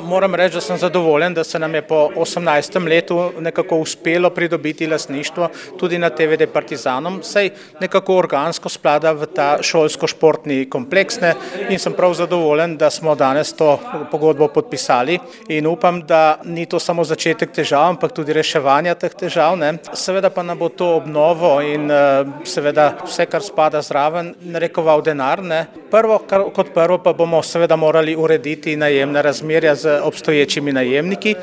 Moram reči, da sem zadovoljen, da se nam je po 18. letu nekako uspelo pridobiti lastništvo tudi na TVD Partizanom, saj nekako organsko spada v ta šolsko-športni kompleks in sem prav zadovoljen, da smo danes to pogodbo podpisali in upam, da ni to samo začetek težav, ampak tudi reševanja teh težav. Seveda pa nam bo to obnovo in seveda vse, kar spada zraven, narekoval denar. Kot prvo pa bomo seveda morali urediti najemne razmerja z obstoječimi najemniki